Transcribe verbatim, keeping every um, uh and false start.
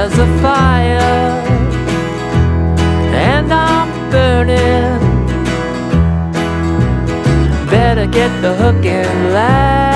there's a fire and I'm burning. Better get the hook and line.